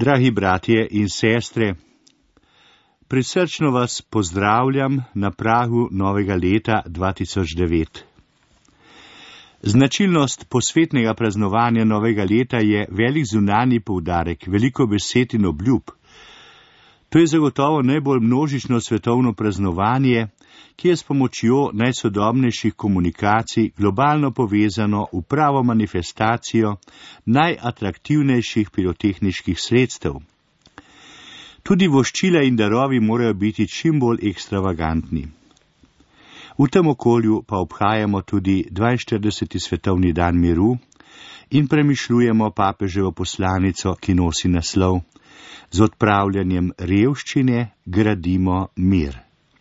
Dragi bratje in sestre, prisrčno vas pozdravljam na pragu novega leta 2009. Značilnost posvetnega praznovanja novega leta je velik zunanji poudarek, veliko besed in obljub. To je zagotovo najbolj množično svetovno praznovanje, ki je s pomočjo najsodobnejših komunikacij globalno povezano v pravo manifestacijo najatraktivnejših pirotehniških sredstev. Tudi voščila in darovi morajo biti čim bolj ekstravagantni. V tem okolju pa obhajamo tudi 42. svetovni dan miru in premišljujemo papeževo poslanico, ki nosi naslov: Z odpravljanjem revščine gradimo mir.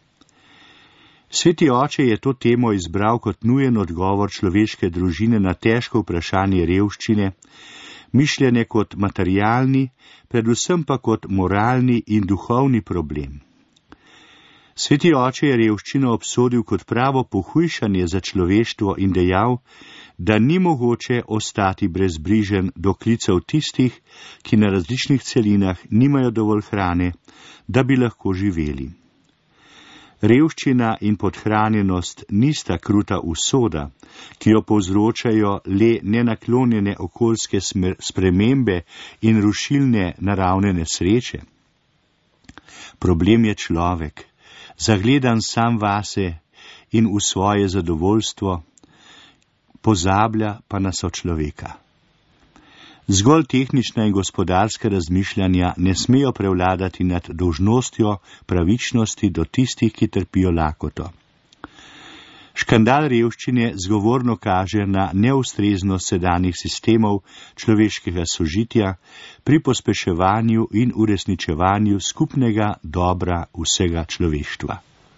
Sveti oče je to temo izbral kot nujen odgovor človeške družine na težko vprašanje revščine, mišljene kot materialni, predvsem pa kot moralni in duhovni problem. Sveti oče je revščino obsodil kot pravo pohujšanje za človeštvo in dejal, da ni mogoče ostati brezbrižen do klicev tistih, ki na različnih celinah nimajo dovolj hrane, da bi lahko živeli. Revščina in podhranjenost nista kruta usoda, ki jo povzročajo le nenaklonjene okoljske spremembe in rušilne naravne nesreče. Problem je človek, zagledan sam vase in v svoje zadovoljstvo, pozablja pa na sočloveka. Zgolj tehnična in gospodarska razmišljanja ne smejo prevladati nad dolžnostjo pravičnosti do tistih, ki trpijo lakoto. Škandal revščine zgovorno kaže na neustreznost sedanjih sistemov človeškega sožitja pri pospeševanju in uresničevanju skupnega dobra vsega človeštva.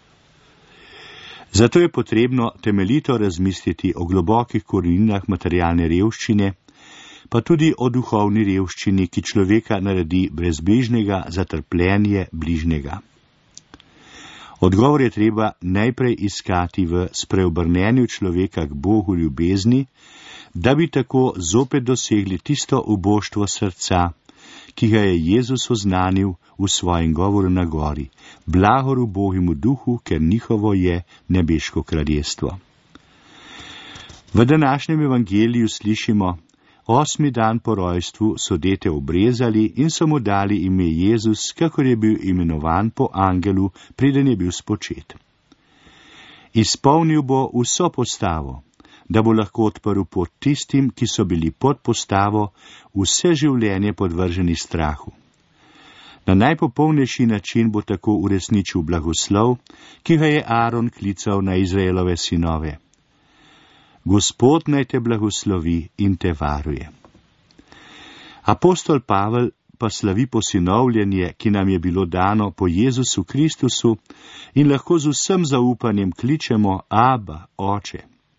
Zato je potrebno temeljito razmisliti o globokih koreninah materialne revščine, pa tudi o duhovni revščini, ki človeka naredi brezbrižnega za trpljenje bližnjega. Odgovor je treba najprej iskati v spreobrnenju človeka k Bogu ljubezni, da bi tako zopet dosegli tisto uboštvo srca, ki ga je Jezus oznanil v svojem govoru na gori: blagor ubogemu duhu, ker njihovo je nebeško kraljestvo. V današnjem evangeliju slišimo: 8. dan po rojstvu so dete obrezali in so mu dali ime Jezus, kakor je bil imenovan po angelu, preden je bil spočet. Izpolnil bo vso postavo, da bo lahko odprl pot tistim, ki so bili pod postavo, vse življenje podvrženi strahu. Na najpopolnejši način bo tako uresničil blagoslov, ki ga je Aaron klical na Izraelove sinove: Gospod naj te blagoslovi in te varuje. Apostol Pavel pa slavi posinovljenje, ki nam je bilo dano po Jezusu Kristusu, in lahko z vsem zaupanjem kličemo: Aba, Oče.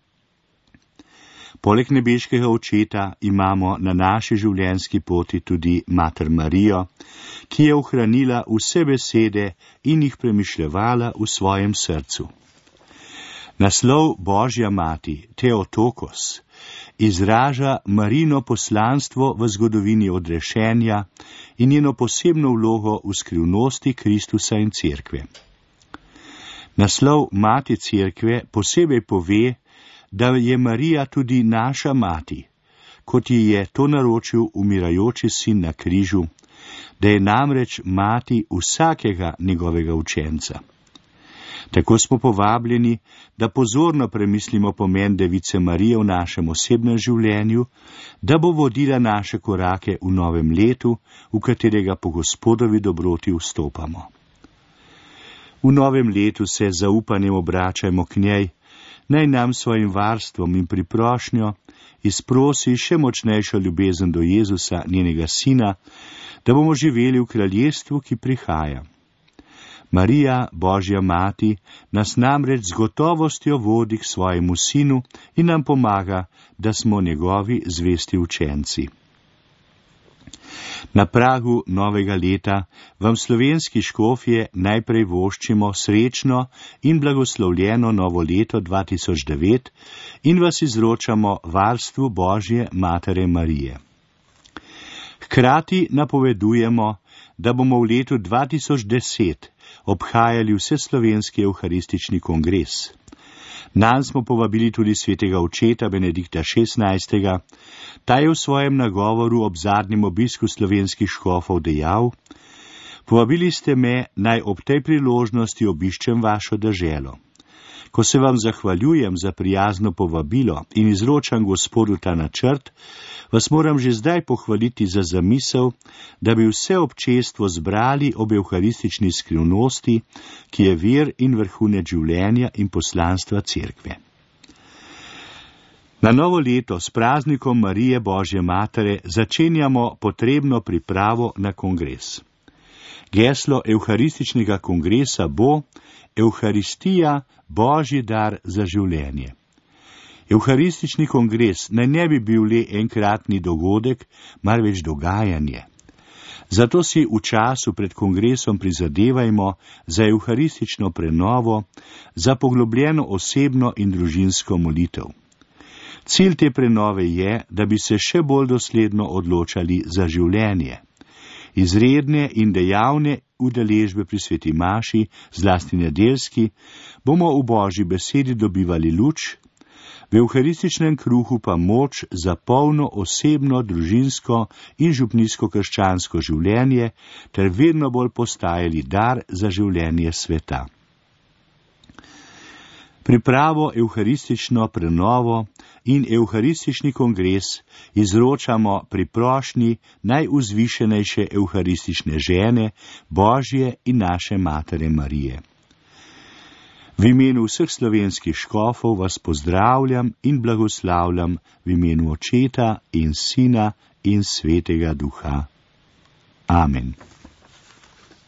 Poleg nebeškega očeta imamo na naši življenjski poti tudi Mater Marijo, ki je ohranila vse besede in jih premišljevala v svojem srcu. Naslov Božja mati, Theotokos, izraža Marino poslanstvo v zgodovini odrešenja in njeno posebno vlogo v skrivnosti Kristusa in Cerkve. Naslov Mati Cerkve posebej pove, da je Marija tudi naša mati, kot ji je to naročil umirajoči sin na križu, da je namreč mati vsakega njegovega učenca. Tako smo povabljeni, da pozorno premislimo pomen Device Marije v našem osebnem življenju, da bo vodila naše korake v novem letu, v katerega po Gospodovi dobroti vstopamo. V novem letu se z zaupanjem obračajmo k njej, naj nam svojim varstvom in priprošnjo izprosi še močnejšo ljubezen do Jezusa, njenega sina, da bomo živeli v kraljestvu, ki prihaja. Marija, Božja mati, nas namreč z gotovostjo vodi k svojemu sinu in nam pomaga, da smo njegovi zvesti učenci. Na pragu novega leta vam slovenski škofje najprej voščimo srečno in blagoslovljeno novo leto 2009 in vas izročamo varstvu Božje Matere Marije. Hkrati napovedujemo, da bomo v letu 2010 obhajali vseslovenski evharistični kongres. Nanj smo povabili tudi svetega očeta Benedikta XVI. Ta je v svojem nagovoru ob zadnjem obisku slovenskih škofov dejal: povabili ste me, naj ob tej priložnosti obiščem vašo deželo. Ko se vam zahvaljujem za prijazno povabilo in izročam Gospodu ta načrt, vas moram že zdaj pohvaliti za zamisel, da bi vse občestvo zbrali ob evharistični skrivnosti, ki je vir in vrhunec življenja in poslanstva cerkve. Na novo leto s praznikom Marije Božje Matere začenjamo potrebno pripravo na kongres. Geslo evharističnega kongresa bo Evharistija, Božji dar za življenje. Evharistični kongres naj ne bi bil le enkratni dogodek, marveč dogajanje. Zato si v času pred kongresom prizadevajmo za evharistično prenovo, za poglobljeno osebno in družinsko molitev. Cilj te prenove je, da bi se še bolj dosledno odločali za življenje. Izredne in dejavne udeležbe pri sveti maši, zlasti nedeljski, bomo v Božji besedi dobivali luč, v evharističnem kruhu pa moč za polno osebno, družinsko in župnijsko krščansko življenje ter vedno bolj postajali dar za življenje sveta. Pripravo evharistično prenovo in evharistični kongres izročamo pri prošnji najvzvišenejše evharistične žene, Božje in naše Matere Marije. V imenu vseh slovenskih škofov vas pozdravljam in blagoslavljam v imenu Očeta in Sina in Svetega Duha. Amen.